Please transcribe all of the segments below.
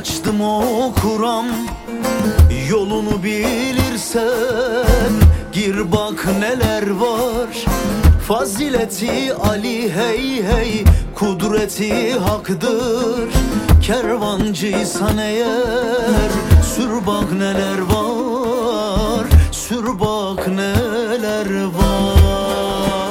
açtım okuram, yolunu bilirsen gir bak neler var. Fazileti Ali hey hey, kudreti haktır. Kervancıysan eğer sür bak neler var, sür bak neler var.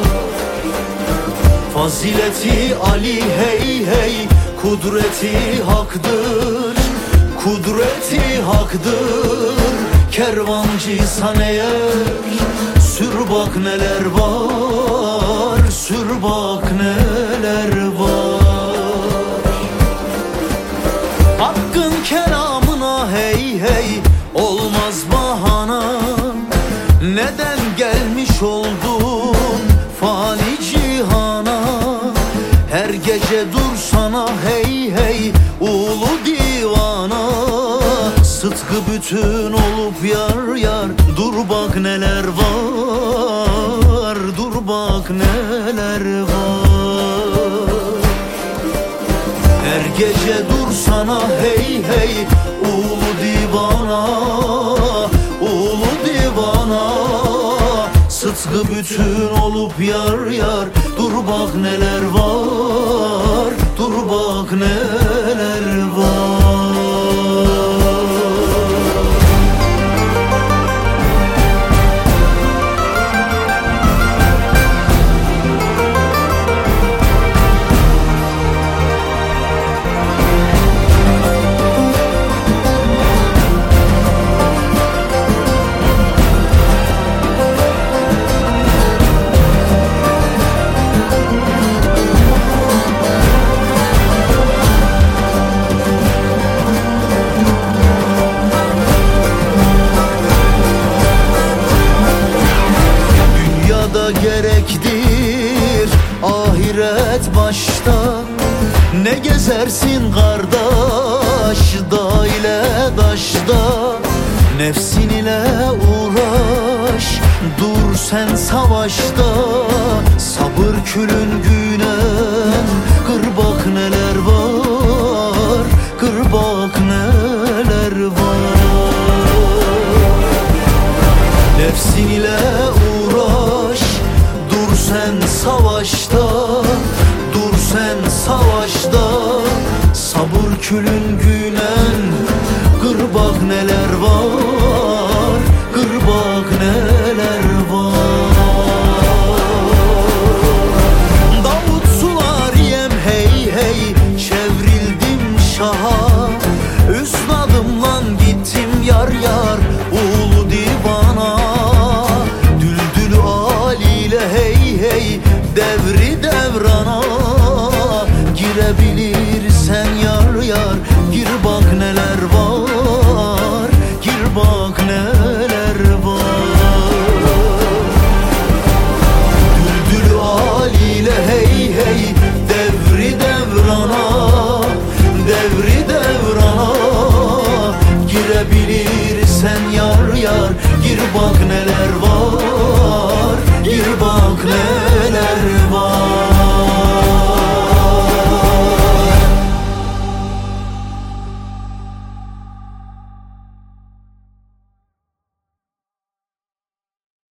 Fazileti Ali hey hey, kudreti haktır, kudreti haktır. Kervancıysan eğer sür bak neler var, sür bak neler var. Hakkın kelamına hey hey, olmaz bahana. Neden gelmiş oldun fani cihana? Her gece dursana hey hey, ulu divana. Sıtkı bütün olup yar yar, dur bak neler var, dur bak neler var. Her gece dursana hey hey, ulu divana, ulu divana. Sıtkı bütün olup yar yar, dur bak neler var, dur bak neler var. Gerektir ahiret başta. Ne gezersin kardeş dağ ile daşta? Nefsin ile uğraş, dur sen savaşta. Sabır külün günen, kır bak neler var, kır bak neler var. Nefsin ile uğraş, dur sen savaşta, dur sen savaşta. Sabır külün